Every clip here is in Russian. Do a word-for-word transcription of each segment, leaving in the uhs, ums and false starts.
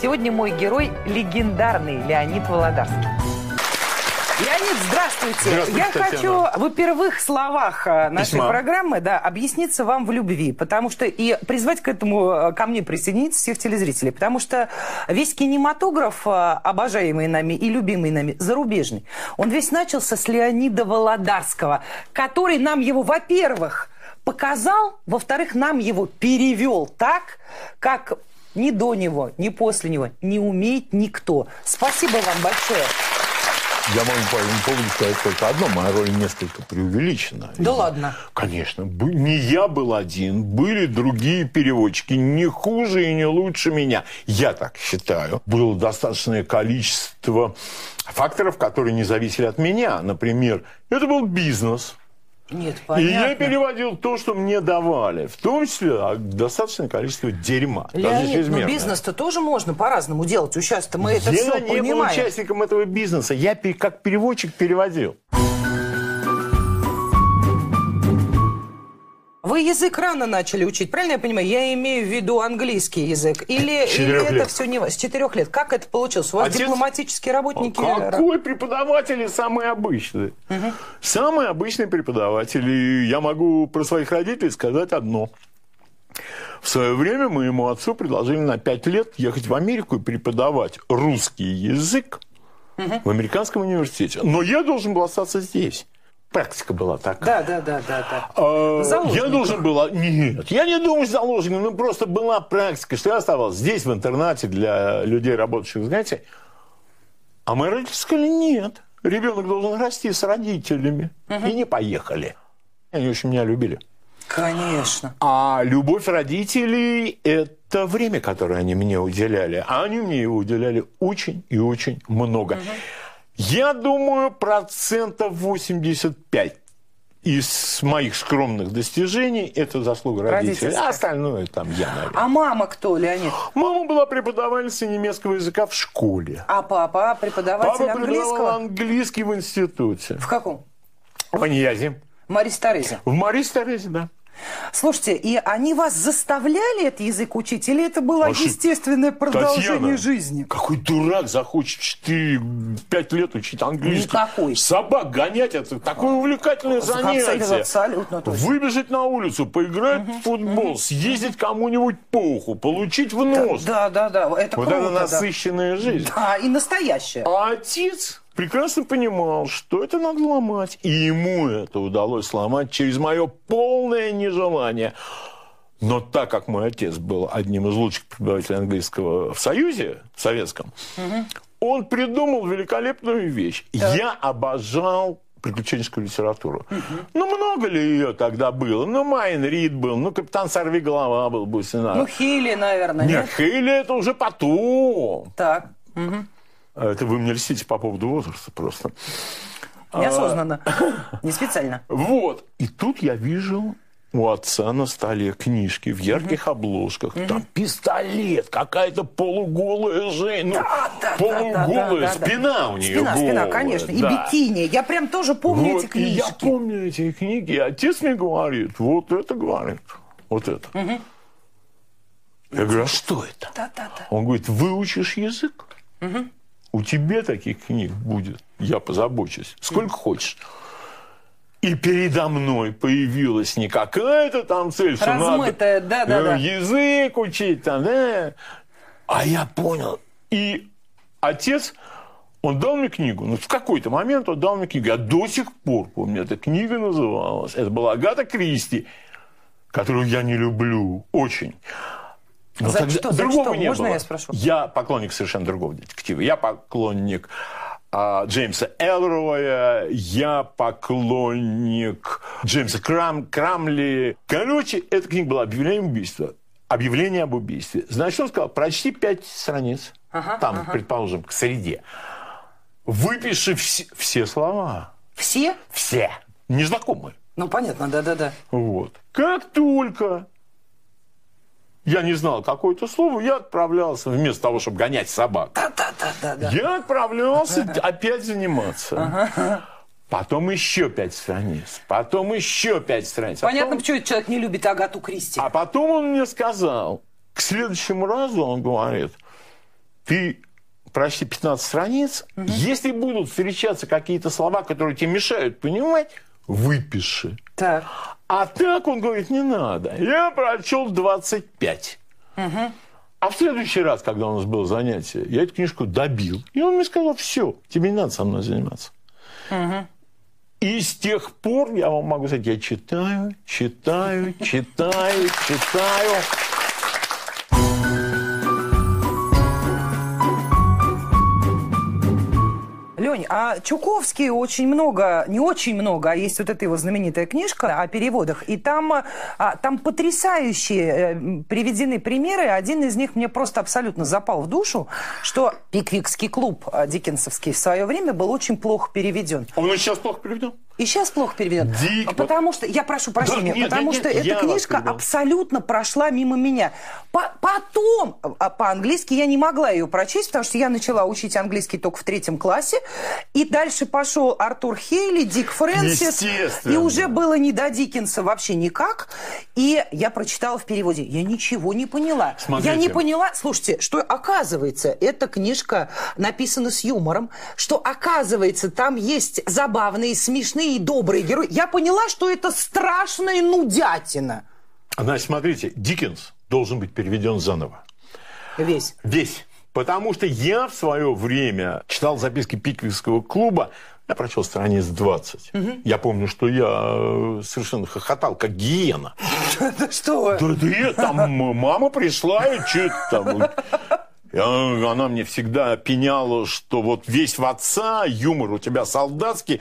Сегодня мой герой – легендарный Леонид Володарский. Леонид, здравствуйте. Здравствуйте, Я Татьяна. хочу в первых словах нашей Письма. программы да, объясниться вам в любви, потому что и призвать к этому ко мне присоединиться всех телезрителей, потому что весь кинематограф, обожаемый нами и любимый нами, зарубежный, он весь начался с Леонида Володарского, который нам его, во-первых, показал, во-вторых, нам его перевел так, как ни до него, ни после него не умеет никто. Спасибо вам большое. Я могу по этому поводу сказать только одно. Моя роль несколько преувеличена. Да И, ладно? Конечно. Не я был один. Были другие переводчики. Не хуже и не лучше меня. Я так считаю. Было достаточное количество факторов, которые не зависели от меня. Например, это был бизнес. Нет, понятно. И я переводил то, что мне давали. В том числе достаточное количество дерьма. Леонид, ну бизнес-то тоже можно по-разному делать. Сейчас-то мы это я все не понимаем. был участником этого бизнеса. Я как переводчик переводил. Вы язык рано начали учить, правильно я понимаю? Я имею в виду английский язык. Или, или это лет. все не с четырех лет? Как это получилось? У вас Отец... дипломатические работники? Какой преподаватель самый обычный? Угу. Самый обычный преподаватель. И я могу про своих родителей сказать одно. В свое время моему отцу предложили на пять лет ехать в Америку и преподавать русский язык угу. в американском университете. Но я должен был остаться здесь. Практика была такая. Да, да, да, да, да. А, я должен был... Нет, я не думаю, заложником, ну просто была практика, что я оставался здесь, в интернате, для людей, работающих, знаете. А мои родители сказали, нет, ребенок должен расти с родителями. Угу. И не поехали. Они очень меня любили. Конечно. А любовь родителей – это время, которое они мне уделяли. А они мне его уделяли очень и очень много. Угу. Я думаю, процентов восемьдесят пять из моих скромных достижений – это заслуга родителей. А остальное там я, наверное. А мама кто, Леонид? Мама была преподавательницей немецкого языка в школе. А папа преподаватель папа английского? Папа преподавал английский в институте. В каком? В Аньязе. Марис Терезе. В Марис Терезе, да. Слушайте, и они вас заставляли этот язык учить, или это было Ваши... естественное продолжение Татьяна, жизни? Какой дурак захочет четыре-пять лет учить английский? Никакой. Собак гонять, это такое увлекательное занятие. Абсолютно точно. Выбежать на улицу, поиграть угу, в футбол, угу. съездить кому-нибудь по уху, получить в нос. Да, да, да. Это вот круто, это насыщенная да. жизнь. Да, и настоящая. А отец прекрасно понимал, что это надо ломать. И ему это удалось сломать через мое полное нежелание. Но так как мой отец был одним из лучших преподавателей английского в Союзе, в Советском, угу. он придумал великолепную вещь. Так. Я обожал приключенческую литературу. Угу. Ну, много ли ее тогда было? Ну, Майн Рид был, ну, Капитан Сорвиголова был, будь сценарий. Ну, Хейли, наверное, нет? Нет, Хейли это уже потом. Так. Угу. Это вы мне льстите по поводу возраста просто. Неосознанно. А, не специально. Вот. И тут я вижу у отца на столе книжки в ярких угу. обложках. Угу. Там пистолет, какая-то полуголая Жень. Ну, да, да, полуголая, да, да, спина да. у нее Спина, голая. спина, конечно. И да. бикини. Я прям тоже помню вот, эти книжки. И я помню эти книги. И отец мне говорит, вот это говорит, вот это. Угу. Я говорю, а что это? Да, да, да. Он говорит, выучишь язык? Угу. У тебя таких книг будет, я позабочусь, сколько mm. хочешь. И передо мной появилась не какая-то там цель, что размытая, надо да, да, да. язык учить, там, да. А я понял. И отец, он дал мне книгу. Ну, в какой-то момент он дал мне книгу. Я до сих пор помню, эта книга называлась. Это была Агата Кристи, которую я не люблю очень. Но за тогда что? За другого что? не Можно было. я спрошу? Я поклонник совершенно другого детектива. Я поклонник а, Джеймса Элроя, я поклонник Джеймса Крам, Крамли. Короче, эта книга была «Объявление убийства». Объявление об убийстве. Значит, он сказал, прочти пять страниц. Ага, там, ага. предположим, к среде. Выпиши вс- все слова. Все? Все. Незнакомые. Ну, понятно, да-да-да. Вот. Как только... я не знал какое-то слово, я отправлялся, вместо того, чтобы гонять собак, да-да-да-да. я отправлялся опять заниматься. Ага. Потом еще пять страниц, потом еще пять страниц. Понятно, потом... почему человек не любит Агату Кристи. А потом он мне сказал, к следующему разу, он говорит, ты прочти пятнадцать страниц, угу. Если будут встречаться какие-то слова, которые тебе мешают понимать, выпиши. Так. А так он говорит, не надо. Я прочел двадцать пять. Угу. А в следующий раз, когда у нас было занятие, я эту книжку добил. И он мне сказал, все, тебе не надо со мной заниматься. Угу. И с тех пор, я вам могу сказать, я читаю, читаю, читаю, читаю. Лёнь, а Чуковский очень много, не очень много, а есть вот эта его знаменитая книжка о переводах, и там, а, там потрясающие э, приведены примеры. Один из них мне просто абсолютно запал в душу, что «Пиквикский клуб» диккенсовский в свое время был очень плохо переведен. Он и сейчас плохо переведен? И сейчас плохо переведен. Дик... Потому что, я прошу прощения, да, нет, потому нет, что нет, эта книжка абсолютно прошла мимо меня. По потом, по-английски я не могла ее прочесть, потому что я начала учить английский только в третьем классе. И дальше пошел Артур Хейли, Дик Фрэнсис. И уже было не до Диккенса вообще никак. И я прочитала в переводе. Я ничего не поняла. Смотрите. Я не поняла, слушайте, что оказывается, эта книжка написана с юмором, что оказывается, там есть забавные, смешные и добрые герои. Я поняла, что это страшная нудятина. Значит, смотрите, Диккенс должен быть переведен заново. Весь. Весь. Потому что я в свое время читал записки Пиквикского клуба, я прочел страниц двадцать. Угу. Я помню, что я совершенно хохотал, как гиена. Да что? Да нет, там мама пришла и что-то там... Она мне всегда пеняла, что вот весь в отца, юмор у тебя солдатский,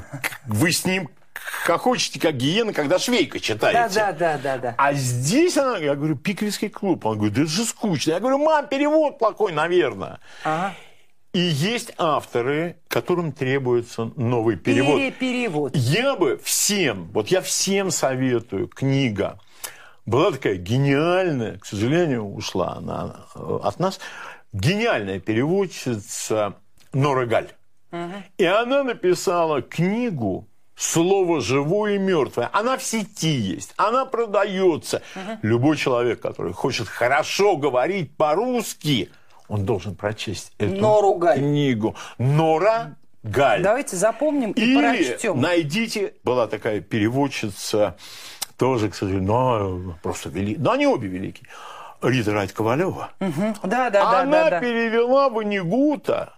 вы с ним хохочете, как гиена, когда швейка читаете. Да, да, да, да, да. А здесь она, я говорю, Пиквикский клуб. Она говорит, да это же скучно. Я говорю, мам, перевод плохой, наверное. Ага. И есть авторы, которым требуется новый перевод. Переперевод. Я бы всем, вот я всем советую, книга. Была такая гениальная, к сожалению, ушла она от нас, гениальная переводчица Нора Галь. Угу. И она написала книгу «Слово живое и мертвое». Она в сети есть, она продается. Угу. Любой человек, который хочет хорошо говорить по-русски, он должен прочесть эту Нору Галь. книгу. Нора Галь. Давайте запомним и Или прочтем. Найдите, была такая переводчица... Тоже, к сожалению, но просто великий. Но они обе великие. Рита Райт-Ковалева. Угу. Да, да, Она да, да, перевела Воннегута.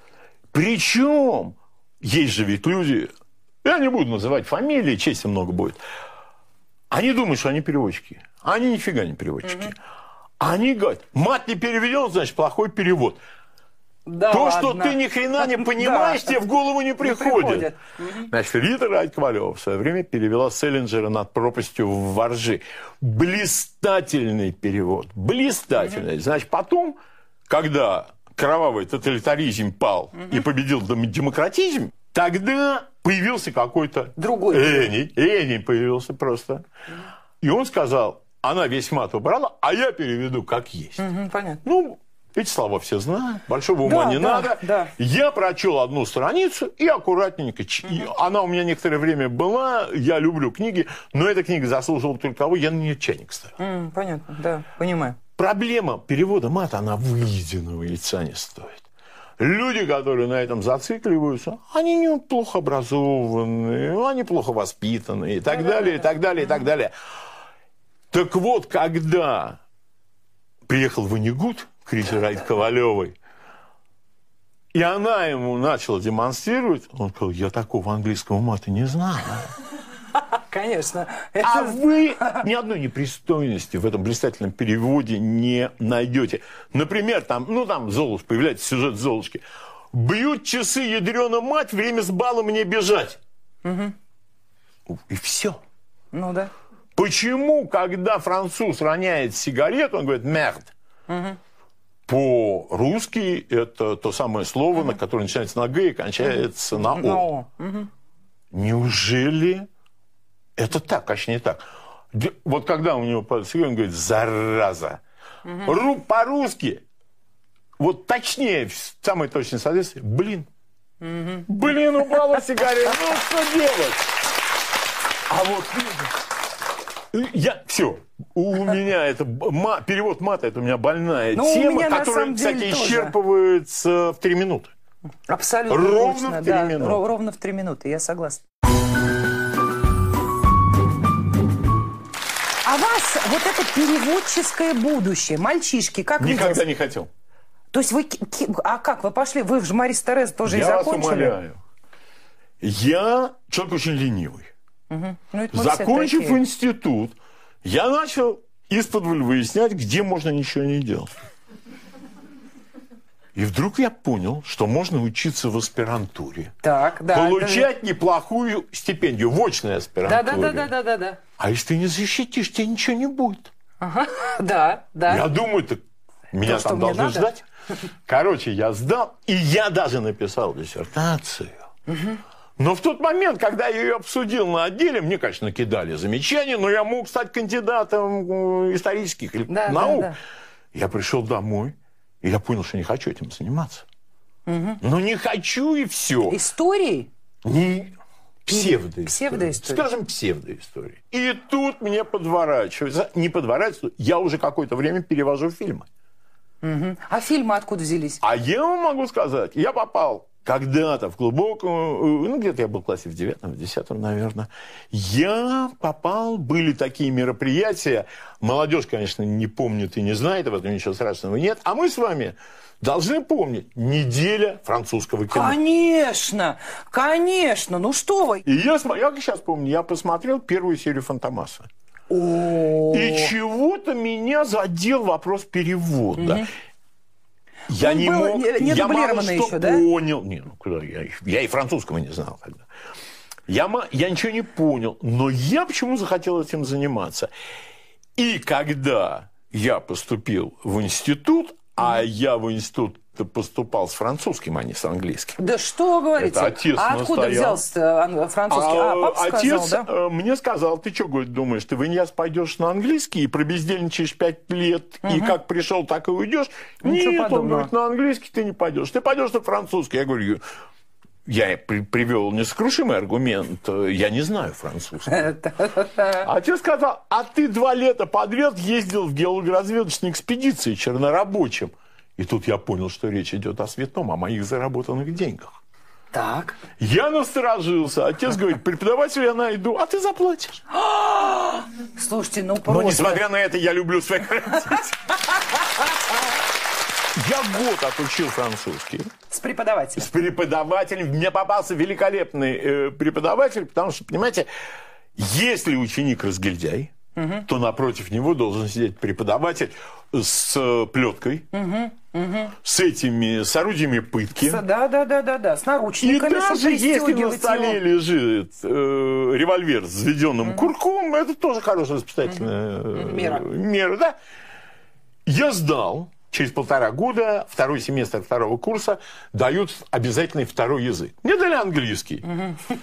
Причем, есть же ведь люди, я не буду называть фамилии, чести много будет. Они думают, что они переводчики. Они нифига не переводчики. Угу. Они говорят, мат не переведен, значит, плохой перевод. Да, то, ладно. Что ты ни хрена не понимаешь, да. Тебе в голову не приходит. Не приходит. Значит, Рита Райт-Ковалева в свое время перевела Селлинджера «Над пропастью в воржи». Блистательный перевод. Блистательный. Угу. Значит, потом, когда кровавый тоталитаризм пал угу. и победил демократизм, тогда появился какой-то... Другой. Энни. Энни появился просто. Угу. И он сказал, она весь мат убрала, а я переведу как есть. Угу, понятно. Ну... Эти слова все знают, большого ума да, не да, надо. Да. Я прочел одну страницу и аккуратненько... Угу. И она у меня некоторое время была, я люблю книги, но эта книга заслуживала только того, я на нее чайник ставил. Mm, понятно, да, понимаю. Проблема перевода мата, она выеденного яйца не стоит. Люди, которые на этом зацикливаются, они неплохо образованные, они плохо воспитанные и так да, далее, да, и так далее, да. и так далее. Так вот, когда приехал Воннегут к Рите Райт-Ковалевой, и она ему начала демонстрировать, он сказал, я такого английского мата не знаю. Конечно. А вы ни одной непристойности в этом блистательном переводе не найдете. Например, там, ну там Золушка, появляется сюжет Золушки. Бьют часы, ядрёна мать, время с бала мне бежать. Угу. И все. Ну да. Почему, когда француз роняет сигарету, он говорит «мерд»? Угу. По-русски это то самое слово, угу. на которое начинается на «г» и кончается угу. на «о». На «о». Угу. Неужели это так? Конечно, не так. Вот когда у него падает сигарета, он говорит «зараза». Угу. По-русски, вот точнее, самое точное соответствие, блин. Угу. Блин, упала сигарета, ну что делать? А вот Я, все, у меня это, перевод мата, это у меня больная ну, тема, меня, которая, кстати, тоже. исчерпывается в три минуты. Абсолютно ровно точно, в три да, минуты. Ровно в три минуты, я согласна. А вас вот это переводческое будущее, мальчишки, как Никогда виделось? не хотел. То есть вы, а как, вы пошли, вы же Марис Терез тоже я и закончили? Я вас умоляю. Я человек очень ленивый. Угу. Ну, закончив институт, я начал исподволь выяснять, где можно ничего не делать. И вдруг я понял, что можно учиться в аспирантуре. Так, да, получать да. неплохую стипендию в очной аспирантуре. Да, да, да, да, да, да. А если ты не защитишь, тебе ничего не будет. Ага, да, да. Я думаю, так меня То, там должны ждать. Короче, я сдал, и я даже написал диссертацию. Угу. Но в тот момент, когда я ее обсудил на отделе, мне, конечно, накидали замечания, но я мог стать кандидатом исторических да, наук. Да, да. Я пришел домой, и я понял, что не хочу этим заниматься. Угу. Ну, не хочу, и все. Историей? Не... Псевдоистория. Псевдоистория. Скажем, псевдоистория. И тут мне подворачивается, не подворачивается, я уже какое-то время перевожу фильмы. Угу. А фильмы откуда взялись? А я вам могу сказать, я попал когда-то в глубокую, ну, где-то я был в классе в девятом, в десятом, наверное, я попал, были такие мероприятия, молодежь, конечно, не помнит и не знает, в этом ничего страшного нет, а мы с вами должны помнить, неделя французского кино. Конечно, конечно, ну что вы. И я, я сейчас помню, я посмотрел первую серию «Фантомаса». О-о-о. И чего-то меня задел вопрос перевода. Угу. Я Он не был, мог, не, не я мало что еще, да? понял. Не, ну куда, я, я и французского не знал тогда. Я, я ничего не понял, но я почему захотел этим заниматься. И когда я поступил в институт, mm-hmm. а я в институт поступал с французским, а не с английским. Да что вы говорите? Это отец а откуда настоял. взялся французский? А, а папа отец сказал, да? мне сказал, ты что, говорит, думаешь, ты в Иньяс пойдешь на английский и пробездельничаешь пять лет, угу. и как пришел, так и уйдешь? Ничего Нет, подобного. Он говорит, на английский ты не пойдешь, ты пойдешь на французский. Я говорю, я при, привел несокрушимый аргумент, я не знаю французский. Отец сказал, а ты два лета подряд ездил в геологоразведочной экспедиции чернорабочим. И тут я понял, что речь идет о святом, о моих заработанных деньгах. Так. Я насторожился. Отец говорит, преподавателя я найду, а ты заплатишь. Слушайте, ну просто... Но несмотря на это, я люблю своих родителей. Я год отучил французский. С преподавателем. С преподавателем. Мне попался великолепный э, преподаватель, потому что, понимаете, если ученик разгильдяй, угу. то напротив него должен сидеть преподаватель с плеткой, угу, угу. с этими, с орудиями пытки. Да, да, да, да, да, с наручниками. И даже если на столе его. лежит э, револьвер с заведенным угу. курком, это тоже хорошая воспитательная угу. мера. мера да? Я сдал. Через полтора года, второй семестр второго курса, дают обязательный второй язык. Мне дали английский. Угу.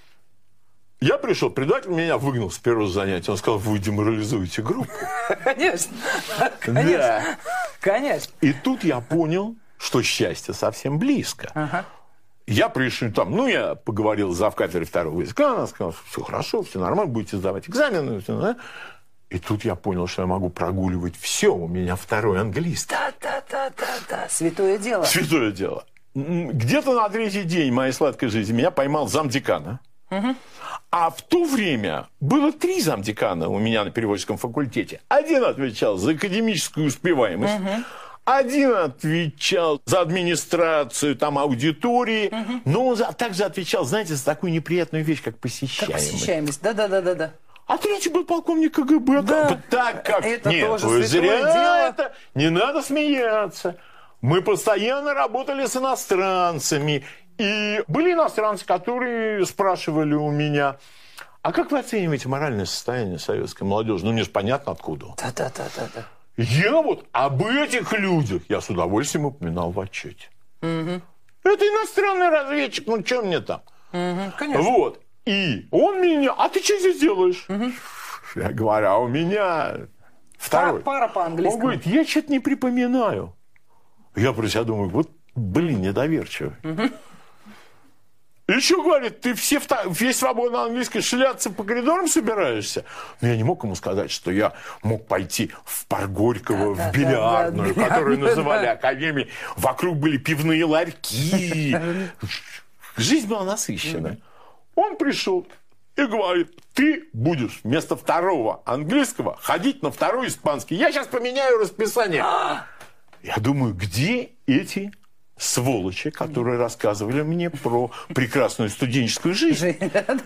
Я пришел, преподаватель меня выгнал с первого занятия. Он сказал, вы деморализуете группу. Конечно. Конечно. Да. Конечно. И тут я понял, что счастье совсем близко. Ага. Я пришел там, ну, я поговорил с завкафедрой второго языка. Она сказала, все хорошо, все нормально, будете сдавать экзамены. Все, да? И тут я понял, что я могу прогуливать все. У меня второй английский. Да-да-да-да-да. Святое дело. Святое дело. Где-то на третий день моей сладкой жизни меня поймал замдекана. Угу. А в то время было три замдекана у меня на переводческом факультете. Один отвечал за академическую успеваемость. Угу. Один отвечал за администрацию там, аудитории. Угу. Но он также отвечал, знаете, за такую неприятную вещь, как посещаемость. Как посещаемость. Да-да-да-да. А третий был полковник КГБ. Да. Так как... Это Нет, тоже вы зря дело. это... Не надо смеяться. Мы постоянно работали с иностранцами. И были иностранцы, которые спрашивали у меня, а как вы оцениваете моральное состояние советской молодежи? Ну, мне же понятно, откуда. Да-да-да-да. Я вот об этих людях я с удовольствием упоминал в отчете. Угу. Это иностранный разведчик, ну, что мне там? Угу, конечно. Вот. И он меня, а ты что здесь делаешь? Угу. Я говорю, а у меня второй. Пара, пара по-английски. Он говорит, я что-то не припоминаю. Я про себя думаю, вот, блин, недоверчивый. Угу. Еще, говорит, ты все, весь свободно английский шляться по коридорам собираешься? Но я не мог ему сказать, что я мог пойти в парк Горького, в бильярдную, которую называли академией. Вокруг были пивные ларьки. Жизнь была насыщенная. Он пришел и говорит, ты будешь вместо второго английского ходить на второй испанский. Я сейчас поменяю расписание. Я думаю, где эти сволочи, которые рассказывали мне про прекрасную студенческую жизнь?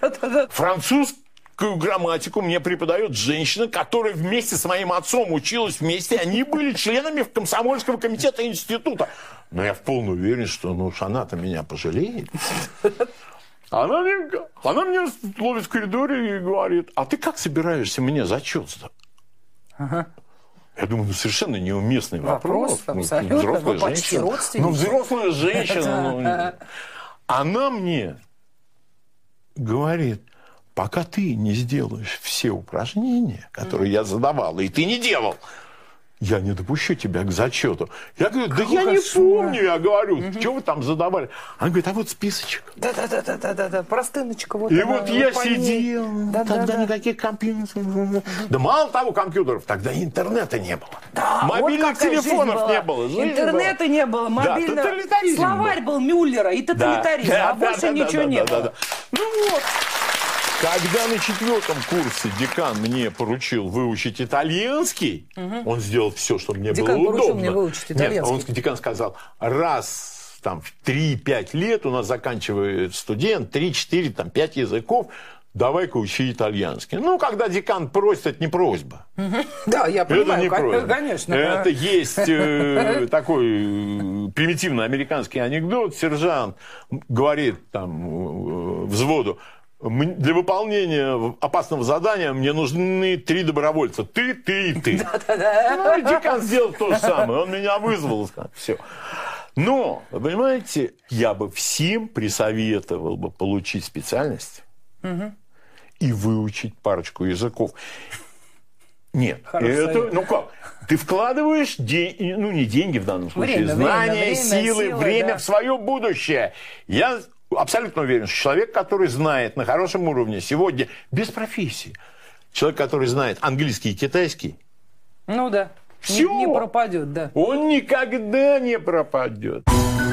Французскую грамматику мне преподает женщина, которая вместе с моим отцом училась вместе. Они были членами комсомольского комитета института. Но я в полной уверенности, что ну, она-то меня пожалеет. Она мне, она меня ловит в коридоре и говорит, а ты как собираешься мне зачет сдать? Ага. Я думаю, ну, совершенно неуместный вопрос. Вопрос, абсолютно. Ну, взрослая ну, женщина. Ну, взрослая женщина. Ну, она мне говорит, пока ты не сделаешь все упражнения, которые я задавала, и ты не делал, я не допущу тебя к зачету. Я говорю, да я не помню, я говорю, угу. Что вы там задавали? Она говорит, а вот списочек. Да-да-да, простыночка. Вот и вот я сидел, да, тогда да, никаких да. компьютеров. Да мало того компьютеров, тогда интернета не было. Да, мобильных вот телефонов не было. Интернета была. Не было, мобильного. Да, словарь был Мюллера и тоталитаризм, да, а да, больше да, ничего да, не да, было. Да, да. Ну вот. Когда на четвертом курсе декан мне поручил выучить итальянский, угу. Он сделал все, чтобы мне декан было удобно. Декан поручил мне выучить итальянский. Нет, он, декан сказал, раз там, в три-пять лет у нас заканчивает студент, три-четыре, там, пять языков, давай-ка учи итальянский. Ну, когда декан просит, это не просьба. Угу. Да, я понимаю, это не конечно. Это есть э, такой примитивный американский анекдот. Сержант говорит там взводу, для выполнения опасного задания мне нужны три добровольца. Ты, ты и ты. Ну, и декан сделал то же самое. Он меня вызвал. Все. Но, вы понимаете, я бы всем присоветовал бы получить специальность угу. и выучить парочку языков. Нет, это, ну как, ты вкладываешь, день, ну не деньги в данном случае, время, знания, время, силы, силы, время да. в свое будущее. Я абсолютно уверен, что человек, который знает на хорошем уровне сегодня, без профессии, человек, который знает английский и китайский, ну да, все, не, не пропадет, да. Он никогда не пропадет.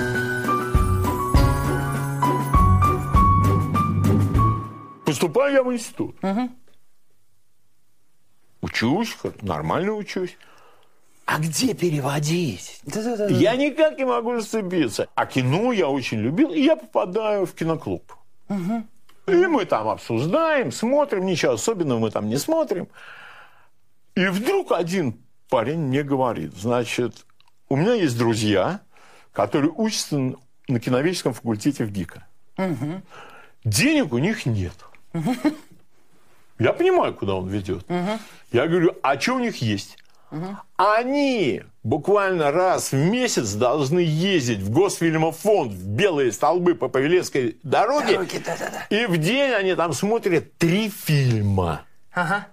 Поступаю я в институт. Угу. Учусь, нормально учусь. А где переводить? Да-да-да. Я никак не могу зацепиться. А кино я очень любил, и я попадаю в киноклуб. Угу. И мы там обсуждаем, смотрим, ничего особенного мы там не смотрим. И вдруг один парень мне говорит, значит, у меня есть друзья, которые учатся на киноведческом факультете в ГИКа. Угу. Денег у них нет. Угу. Я понимаю, куда он ведет. Угу. Я говорю, а что у них есть? Угу. Они буквально раз в месяц должны ездить в Госфильмофонд в белые столбы по Павелецкой дороге. Дороги, да, да, да. И в день они там смотрят три фильма. Ага.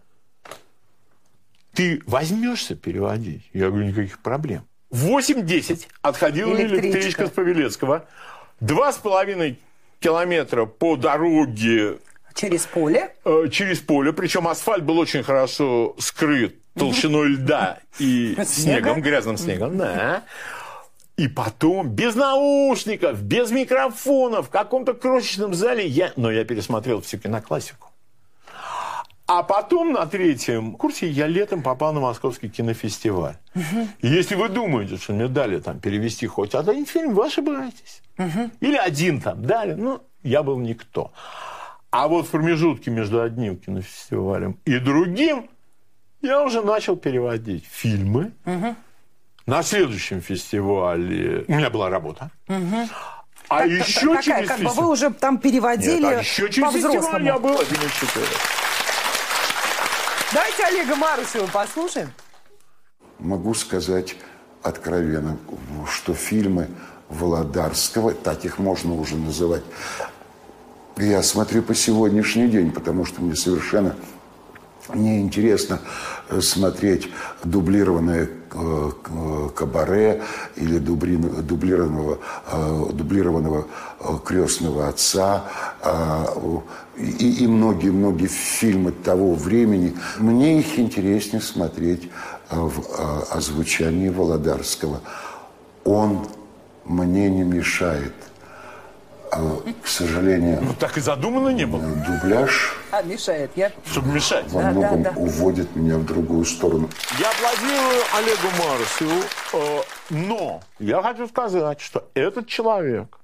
Ты возьмешься переводить? Я говорю, никаких проблем. В восемь-десять отходила электричка. электричка с Павелецкого. Два с половиной километра по дороге. Через поле? Э, через поле. Причем асфальт был очень хорошо скрыт толщиной льда и снегом, грязным снегом. Да. И потом без наушников, без микрофонов, в каком-то крошечном зале. Я... Но я пересмотрел всю киноклассику. А потом на третьем курсе я летом попал на Московский кинофестиваль. Угу. И если вы думаете, что мне дали там перевести хоть один фильм, вы ошибаетесь. Угу. Или один там дали. Ну, я был никто. А вот в промежутке между одним кинофестивалем и другим я уже начал переводить фильмы. Угу. На следующем фестивале у меня была работа. Угу. А так, еще какая, через как фестиваль... бы вы уже там переводили. Нет, а еще через фестиваль я был один из четырех. Давайте Олега Марусева послушаем. Могу сказать откровенно, что фильмы Володарского, так их можно уже называть, я смотрю по сегодняшний день, потому что мне совершенно Мне интересно смотреть дублированное «Кабаре» или дублированного, дублированного «Крестного отца» и многие-многие фильмы того времени. Мне их интереснее смотреть в озвучании Володарского. Он мне не мешает. К сожалению... Ну, так и задумано не было. Дубляж... А, мешает, я... Чтобы мешать. Во да, многом да, да. уводит меня в другую сторону. Я аплодирую Олегу Марусеву, э, но я хочу сказать, что этот человек,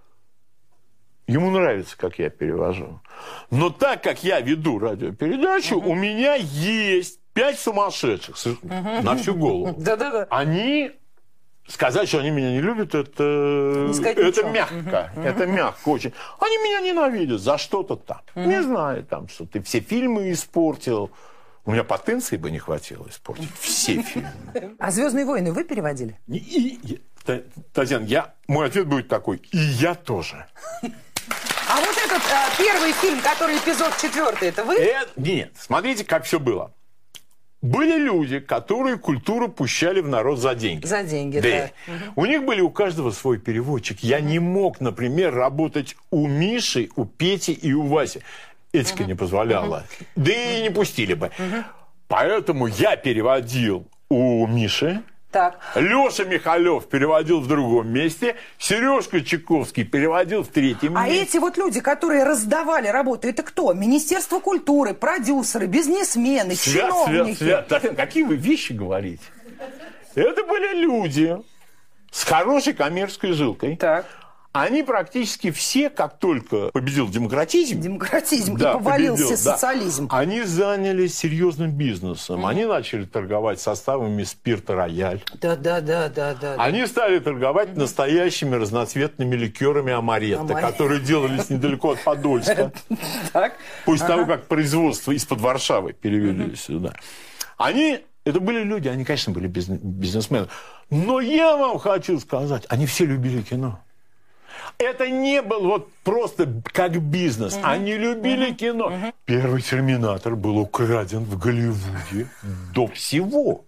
ему нравится, как я перевожу. Но так как я веду радиопередачу, угу. у меня есть пять сумасшедших угу. на всю голову. Да-да-да. Они... Сказать, что они меня не любят, это, это мягко. Uh-huh. Это мягко очень. Они меня ненавидят за что-то там. Uh-huh. Не знаю, там, что ты все фильмы испортил. У меня потенции бы не хватило испортить все фильмы. А «Звездные войны» вы переводили? И, и, Татьяна, я, мой ответ будет такой. И я тоже. А вот этот а, первый фильм, который эпизод четвертый, это вы? Это, нет, смотрите, как все было. Были люди, которые культуру пущали в народ за деньги. За деньги, да. да. У них были у каждого свой переводчик. Я не мог, например, работать у Миши, у Пети и у Васи. Этика не позволяла. Да и не пустили бы. Поэтому я переводил у Миши. Так. Леша Михалев переводил в другом месте, Сережка Чайковский переводил в третьем а месте. А эти вот люди, которые раздавали работу, это кто? Министерство культуры, продюсеры, бизнесмены, свят, чиновники? Свят, свят. Какие вы вещи говорите? Это были люди с хорошей коммерческой жилкой. Так. Они практически все, как только победил демократизм, демократизм да, и повалился победил, социализм, да, они занялись серьезным бизнесом. Mm-hmm. Они начали торговать составами спирта «Рояль». Да, да, да, да, да. Они стали торговать mm-hmm. настоящими разноцветными ликерами амаретто, Амаретто, которые делались недалеко от Подольска. После того, как производство из-под Варшавы перевели сюда. Они, это были люди, они, конечно, были бизнесмены. Но я вам хочу сказать, они все любили кино. Это не был вот просто как бизнес. Uh-huh. Они любили uh-huh. кино. Uh-huh. Первый «Терминатор» был украден в Голливуде до всего.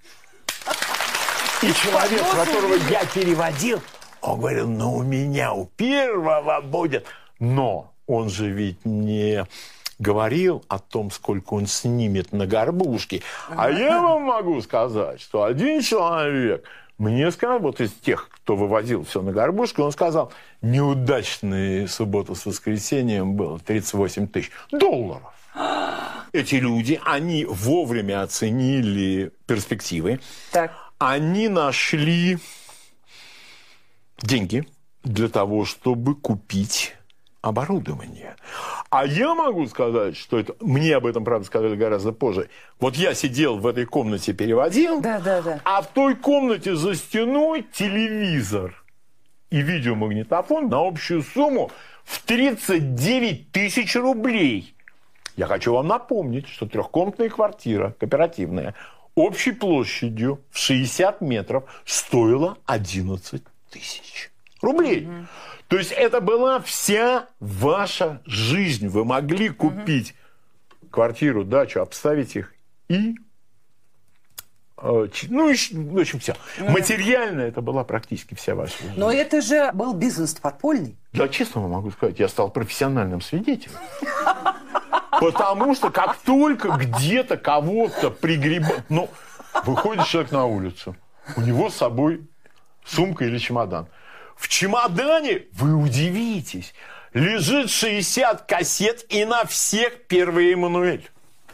И человек, которого я переводил, он говорил, ну у меня у первого будет. Но он же ведь не говорил о том, сколько он снимет на горбушке. Uh-huh. А я вам могу сказать, что один человек... Мне сказал, вот из тех, кто вывозил все на горбушку, он сказал, неудачный субботу с воскресеньем было тридцать восемь тысяч долларов. Эти люди, они вовремя оценили перспективы. Так. Они нашли деньги для того, чтобы купить оборудование. А я могу сказать, что это... Мне об этом, правда, сказали гораздо позже. Вот я сидел в этой комнате, переводил, да, да, да. а в той комнате за стеной телевизор и видеомагнитофон на общую сумму в тридцать девять тысяч рублей. Я хочу вам напомнить, что трехкомнатная квартира, кооперативная, общей площадью в шестьдесят метров стоила одиннадцать тысяч рублей. Угу. То есть это была вся ваша жизнь. Вы могли купить угу. квартиру, дачу, обставить их и... Э, ну, и, в общем, все. Ну, материально это была практически вся ваша жизнь. Но это же был бизнес подпольный. Я честно вам могу сказать, я стал профессиональным свидетелем. Потому что как только где-то кого-то пригребают... Ну, выходит человек на улицу, у него с собой сумка или чемодан. В чемодане, вы удивитесь, лежит шестьдесят кассет и на всех первый Эммануэль.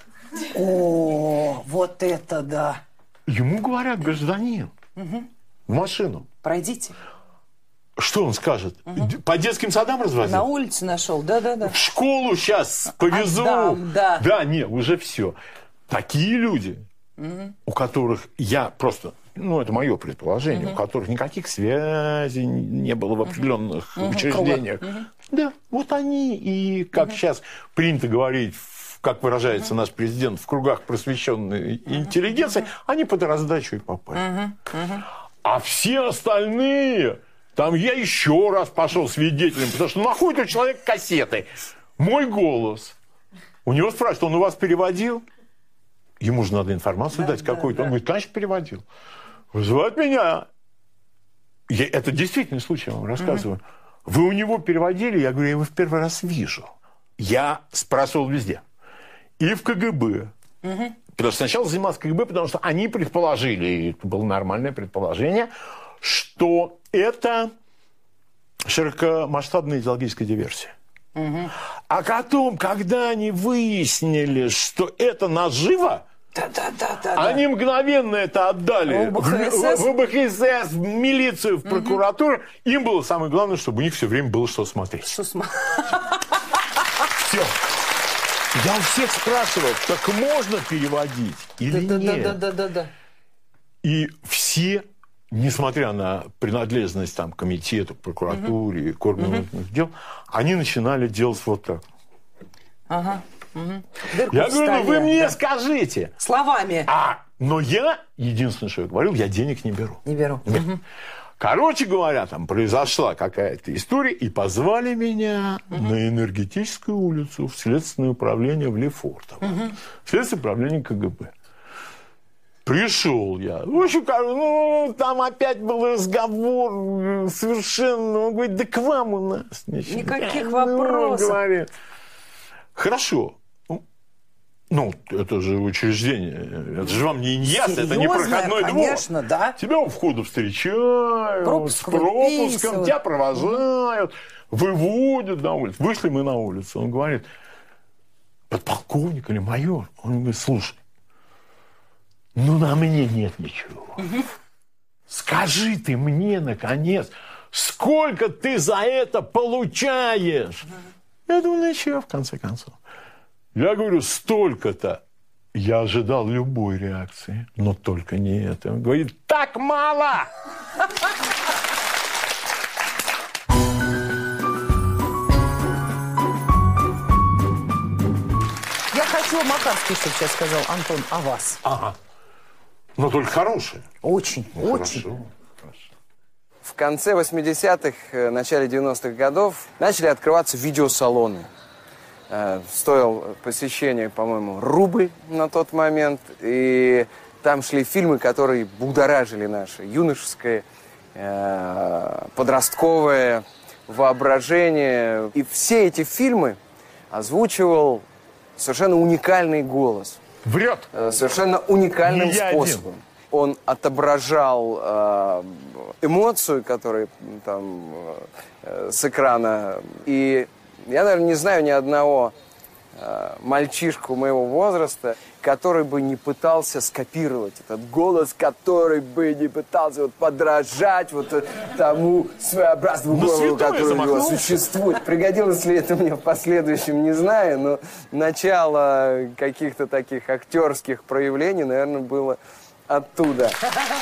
О, вот это да. Ему говорят, гражданин, угу. в машину. Пройдите. Что он скажет? Угу. По детским садам развозил? На улице нашел, да-да-да. В школу сейчас повезу. Отдам, да. Да, нет, уже все. Такие люди, угу. у которых я просто... Ну, это мое предположение, uh-huh. у которых никаких связей не было в определенных uh-huh. учреждениях. Uh-huh. Да, вот они и, как uh-huh. сейчас принято говорить, как выражается uh-huh. наш президент, в кругах просвещенной uh-huh. интеллигенции, uh-huh. они под раздачу и попали. Uh-huh. Uh-huh. А все остальные, там я еще раз пошел свидетелем, потому что находит у человека кассеты. Мой голос. У него спрашивают, он у вас переводил? ему же надо информацию Да, дать да, какую-то. да. Он говорит, конечно, переводил. Вызывает меня. Я, это действительный случай, я вам рассказываю. Угу. Вы у него переводили? Я говорю, я его в первый раз вижу. Я спрашивал везде. И в КГБ. Угу. Потому что сначала занимался КГБ, потому что они предположили, и это было нормальное предположение, что это широкомасштабная идеологическая диверсия. Угу. А потом, когда они выяснили, что это наживо, да, да, да, да, они да. мгновенно это отдали в, в, в ОБХСС, в милицию, в прокуратуру. Угу. Им было самое главное, чтобы у них все время было что смотреть. Что смотреть? Все. Я у всех спрашивал, так можно переводить или да, нет? Да, да, да, да, да. И все, несмотря на принадлежность там, к комитету, к прокуратуре, угу. к органам угу. дел, они начинали делать вот так. Ага. Угу. Я говорю, ну вы мне да. скажите. Словами. А, но я, единственное, что я говорил, я денег не беру. Не беру. Угу. Короче говоря, там произошла какая-то история, и позвали меня угу. на Энергетическую улицу в Следственное управление в Лефортово. Угу. В Следственное управление КГБ. Пришел я. В общем, ну, там опять был разговор совершенно. Он говорит, да к вам у нас. Значит, никаких ну, вопросов. Говорит. Хорошо. Ну, это же учреждение. Это же вам не иньяс, это не проходной двор. Конечно, да. Тебя у входа встречают, пропуск с пропуском, тебя провожают, выводят на улицу. Вышли мы на улицу. Он говорит, подполковник или майор? Он говорит, слушай, ну на мне нет ничего. Угу. Скажи ты мне, наконец, сколько ты за это получаешь? Угу. Я думаю, ну чего, в конце концов. Я говорю, столько-то. Я ожидал любой реакции, но только не это. Он говорит, так мало! Я хочу, Макарский, чтобы сейчас сказал, Антон, о вас. Ага. Но только хорошее. Очень, ну, очень. Хорошо. В конце восьмидесятых, начале девяностых годов начали открываться видеосалоны. Стоил посещение, по-моему, рубль на тот момент. И там шли фильмы, которые будоражили наше юношеское, подростковое воображение. И все эти фильмы озвучивал совершенно уникальный голос. Врет. Совершенно уникальным Не способом. один. Он отображал эмоцию, которая там с экрана. И я, наверное, не знаю ни одного э, мальчишку моего возраста, который бы не пытался скопировать этот голос, который бы не пытался вот, подражать вот тому своеобразному голосу, который у него существует. Пригодилось ли это мне в последующем, не знаю, но начало каких-то таких актерских проявлений, наверное, было оттуда.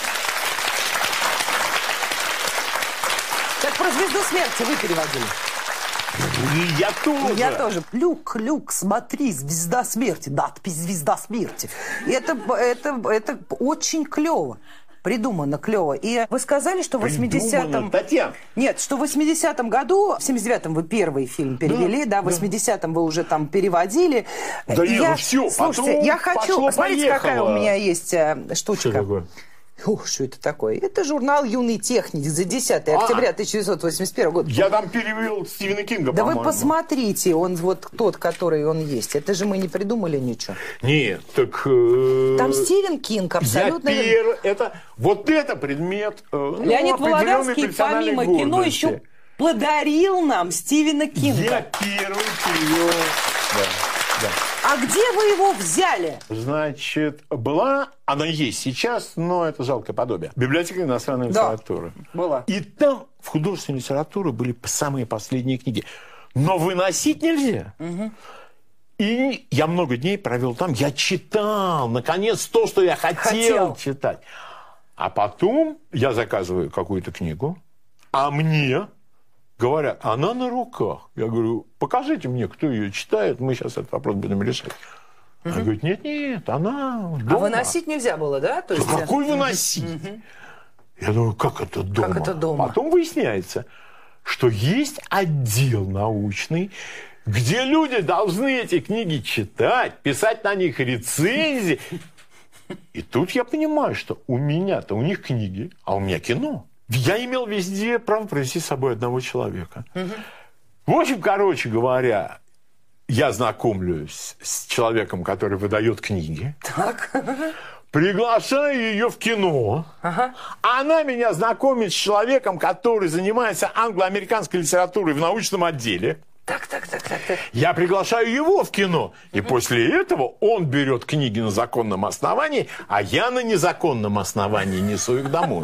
Как про «Звезду смерти» вы переводили? И я тоже. Я тоже. Люк, Люк, смотри, звезда смерти. Надпись «Звезда смерти». И это, это, это очень клево. Придумано клево. И вы сказали, что в восьмидесятом... Татьяна. Нет, что в восьмидесятом году, в семьдесят девятом вы первый фильм перевели, да, да в восьмидесятом да. вы уже там переводили. Да я, я, ну все, слушайте, потом я хочу... пошло, смотрите, поехало. какая у меня есть штучка. Что такое? Ух, что это такое? Это журнал «Юный техник» за десятое октября тысяча девятьсот восемьдесят первого года. Я там перевел Стивена Кинга, Да по-моему. вы посмотрите, он вот тот, который он есть. Это же мы не придумали ничего. Нет, так... Э, там Стивен Кинг, абсолютно... Я пер... это, вот это предмет э, Леонид ну, Володарский, помимо гордости. кино, еще подарил нам Стивена Кинга. Я первый перевел... Да, да. А где вы его взяли? Значит, была, она есть сейчас, но это жалкое подобие. Библиотека иностранной да, литературы. Была. И там в художественной литературе были самые последние книги. Но выносить нельзя. Угу. И я много дней провел там. Я читал, наконец, то, что я хотел, хотел читать. А потом я заказываю какую-то книгу, а мне... говорят, она на руках. Я говорю, покажите мне, кто ее читает, мы сейчас этот вопрос будем решать. Угу. Она говорит, нет-нет, она дома. А выносить нельзя было, да? То есть... Да какой выносить? Угу. Я думаю, как это дома? Как это дома? Потом выясняется, что есть отдел научный где люди должны эти книги читать, писать на них рецензии. И тут я понимаю, что у меня-то, у них книги, а у меня кино. Я имел везде право провести с собой одного человека. Угу. В общем, короче говоря, я знакомлюсь с человеком, который выдает книги. Так. Приглашаю ее в кино. Ага. Она меня знакомит с человеком, который занимается англо-американской литературой в научном отделе. Так, так, так, так, так. Я приглашаю его в кино. И угу. после этого он берет книги на законном основании, а я на незаконном основании несу их домой.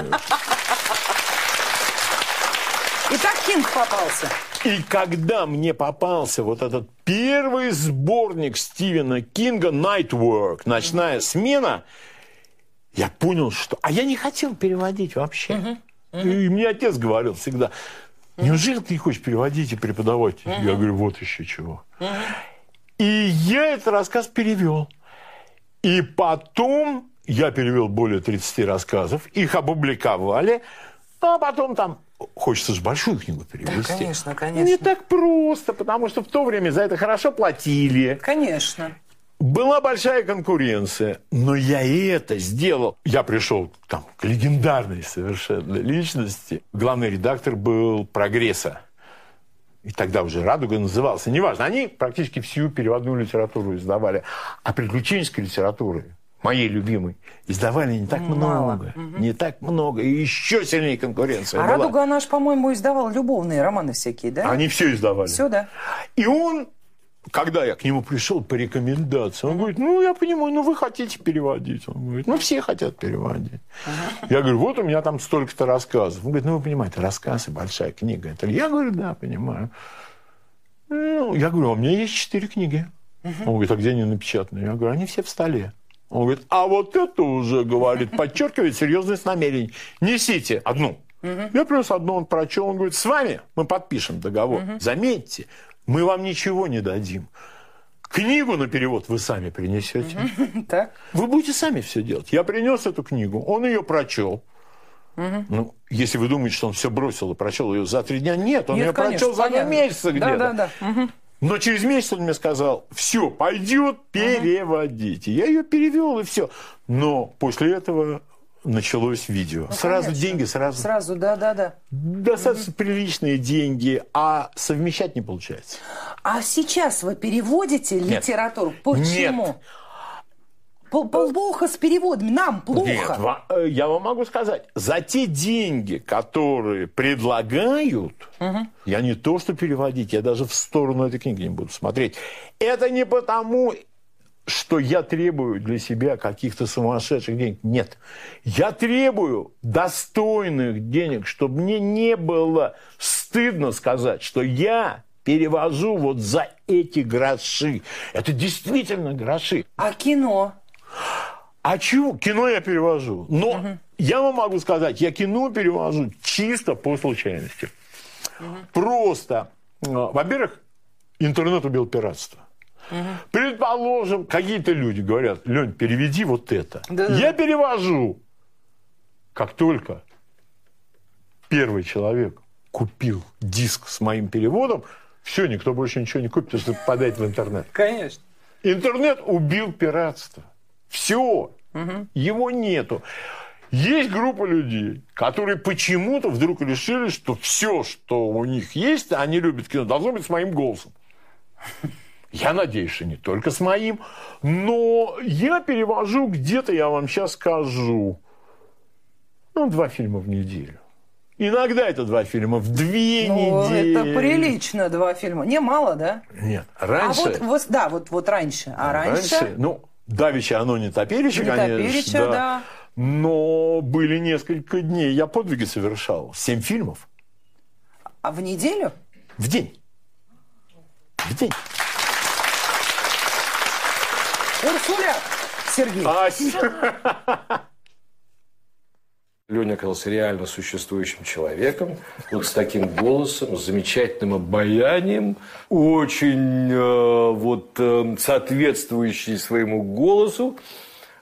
И так Кинг попался. И когда мне попался вот этот первый сборник Стивена Кинга «Night Work», «Ночная смена», я понял, что... А я не хотел переводить вообще. Uh-huh. Uh-huh. И мне отец говорил всегда, неужели ты не хочешь переводить и преподавать? Uh-huh. Я говорю, вот еще чего. Uh-huh. И я этот рассказ перевел. И потом я перевел более тридцати рассказов, их опубликовали, а потом там... Хочется же большую книгу перевести. Да, конечно, конечно. Не так просто, потому что в то время за это хорошо платили. Конечно. Была большая конкуренция, но я и это сделал. Я пришел там, к легендарной совершенно личности. Главный редактор был «Прогресса». И тогда уже «Радуга» назывался. Неважно, они практически всю переводную литературу издавали. А приключенческой литературы, моей любимой, издавали не так Мало. много. Угу. Не так много. И еще сильнее конкуренция а была. «Радуга», она же, по-моему, издавала любовные романы всякие, да? Они все издавали. Все, да. И он, когда я к нему пришел по рекомендации, он говорит, ну, я понимаю, ну, вы хотите переводить. Он говорит, ну, все хотят переводить. Uh-huh. Я говорю, вот у меня там столько-то рассказов. Он говорит, ну, вы понимаете, рассказы, большая книга. Это... Я говорю, да, понимаю. Ну, я говорю, а у меня есть четыре книги. Uh-huh. Он говорит, а где они напечатаны? Я говорю, они все в столе. Он говорит, а вот это уже, говорит, подчеркивает серьезность намерений. Несите одну. Uh-huh. Я принес одну, он прочел, он говорит, с вами мы подпишем договор. Uh-huh. Заметьте, мы вам ничего не дадим. Книгу на перевод вы сами принесете. Uh-huh. Так. Вы будете сами все делать. Я принес эту книгу, он ее прочел. Uh-huh. Ну, если вы думаете, что он все бросил и прочел ее за три дня, нет, он нет, ее конечно, прочел за два месяца где-то. Да, да, да. Uh-huh. Но через месяц он мне сказал, все, пойдет, переводите. Uh-huh. Я ее перевел, и все. Но после этого началось видео. Ну, сразу конечно. деньги, сразу. Сразу, да, да, да. Достаточно uh-huh. приличные деньги, а совмещать не получается. А сейчас вы переводите Нет. литературу? Почему? Нет. Плохо с переводами, нам плохо. Нет, я вам могу сказать, за те деньги, которые предлагают, угу. я не то что переводить, я даже в сторону этой книги не буду смотреть. Это не потому, что я требую для себя каких-то сумасшедших денег. Нет. Я требую достойных денег, чтобы мне не было стыдно сказать, что я перевожу вот за эти гроши. Это действительно гроши. А кино? А чего? Кино я перевожу. Но угу. я вам могу сказать, я кино перевожу чисто по случайности. Угу. Просто, во-первых, интернет убил пиратство. Угу. Предположим, какие-то люди говорят, Лень, переведи вот это. Да. Я перевожу. Как только первый человек купил диск с моим переводом, все, никто больше ничего не купит, потому что попадает в интернет. Конечно. Интернет убил пиратство. Все. Угу. Его нету. Есть группа людей, которые почему-то вдруг решили, что все, что у них есть, они любят кино, должно быть с моим голосом. Я надеюсь, что не только с моим, но я перевожу где-то, я вам сейчас скажу, ну, два фильма в неделю. Иногда это два фильма в две ну, недели. Это прилично, два фильма. Не мало, да? Нет, раньше... А вот, вот да, вот, вот раньше. А раньше? раньше ну, давеча оно не топереча, не конечно. Топереча, да. да. Но были несколько дней. Я подвиги совершал. Семь фильмов. А в неделю? В день. В день. Урсуля, Сергей. А... Леня оказался реально существующим человеком, вот с таким голосом, с замечательным обаянием, очень э, вот, э, соответствующий своему голосу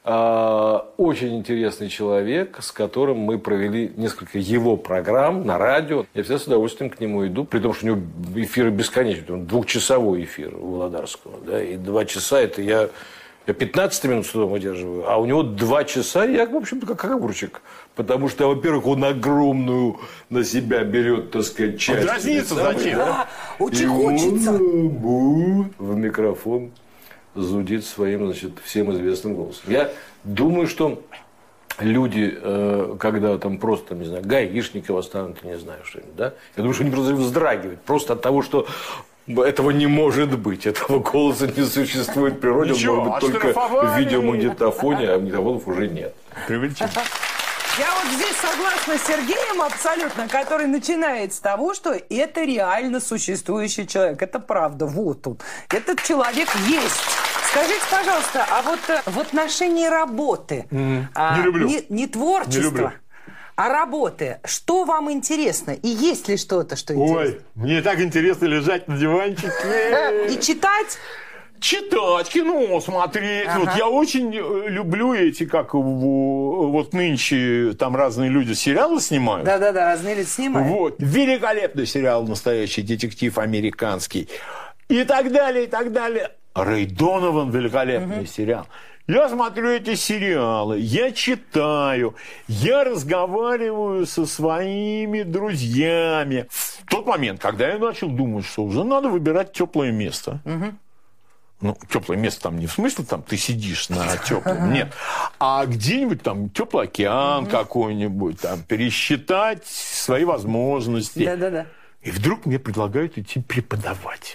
Очень интересный человек, с которым мы провели несколько его программ на радио. Я всегда с удовольствием к нему иду, при том, что у него эфиры бесконечные. двухчасовой эфир у Володарского. Да, и два часа это я... Я пятнадцать минут с трудом выдерживаю, а у него два часа, я, в общем-то, как огурчик. Потому что, во-первых, он огромную на себя берет, так сказать, часть. Дразниться зачем? Да, очень хочется. В микрофон зудит своим, значит, всем известным голосом. Я думаю, что люди, когда там просто, не знаю, Гаишникова станут, не знаю, что-нибудь, да, я думаю, что они просто вздрагивают просто от того, что этого не может быть. Этого голоса не существует в природе. Ничего, он может быть только в видеомагнитофоне, а магнитофонов уже нет. Привлечение. Я вот здесь согласна с Сергеем абсолютно, который начинает с того, что это реально существующий человек. Это правда. Вот он. Этот человек есть. Скажите, пожалуйста, а вот в отношении работы, Mm. а, Не люблю. Не, не творчества, Не люблю. а работы, что вам интересно? И есть ли что-то, что интересно? Ой, мне так интересно лежать на диванчике. И читать? Читать, кино смотреть. Ага. Вот я очень люблю эти, как вот нынче там разные люди сериалы снимают. Да-да-да, разные люди снимают. Вот. Великолепный сериал «Настоящий детектив американский». И так далее, и так далее. Рэй Донован великолепный угу. сериал. Я смотрю эти сериалы, я читаю, я разговариваю со своими друзьями. В тот момент, когда я начал думать, что уже надо выбирать теплое место. Угу. Ну, теплое место там не в смысле, там ты сидишь на теплом, нет. А где-нибудь там теплый океан какой-нибудь, там пересчитать свои возможности. Да-да-да. И вдруг мне предлагают идти преподавать.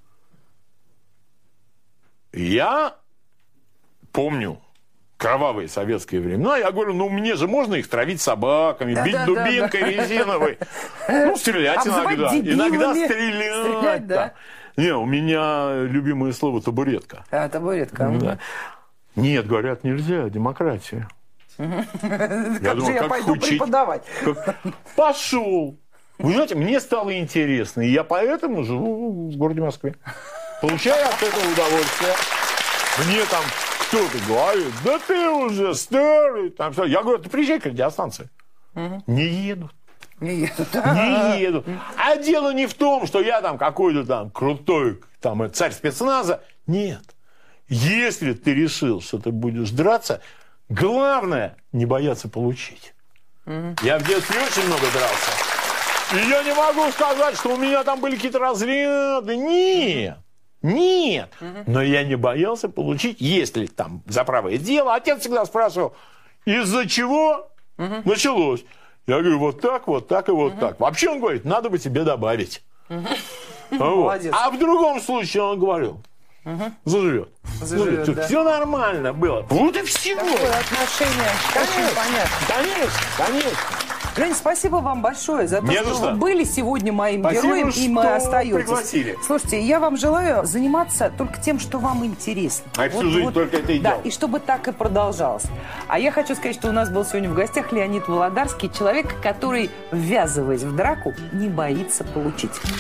Я помню кровавые советские времена. Я говорю, ну мне же можно их травить собаками, да, бить да, дубинкой да, резиновой. Ну, стрелять иногда. Иногда стрелять. Стрелять, да. Не, у меня любимое слово табуретка. А, табуретка. Да. Нет, говорят, нельзя, демократия. Как же я пойду преподавать? Пошел. Вы знаете, мне стало интересно, и я поэтому живу в городе Москве. Получаю от этого удовольствие. Мне там кто-то говорит, да ты уже старый. Там, все. Я говорю, ты приезжай к радиостанции. Угу. Не едут. Не едут. Не едут. А дело не в том, что я там какой-то там крутой там, царь спецназа. Нет. Если ты решил, что ты будешь драться, главное не бояться получить. Угу. Я в детстве очень много дрался. И я не могу сказать, что у меня там были какие-то разряды. Нет. Нет. Угу. Но я не боялся получить, если там за правое дело. Отец всегда спрашивал, из-за чего угу. началось. Я говорю, вот так, вот так и вот угу. так. Вообще он говорит, надо бы тебе добавить. Угу. Вот. А в другом случае он говорил, угу. заживет. Заживет, заживет. Да. Все нормально было. Вот и все. Такое отношение очень понятно. Конечно, конечно. Жень, спасибо вам большое за то, Не что что. вы были сегодня моим Спасибо, героем, и мы что остаетесь. пригласили. Слушайте, я вам желаю заниматься только тем, что вам интересно. А всю жизнь только это и Да, делал. и чтобы так и продолжалось. А я хочу сказать, что у нас был сегодня в гостях Леонид Володарский, человек, который, ввязываясь в драку, не боится получить.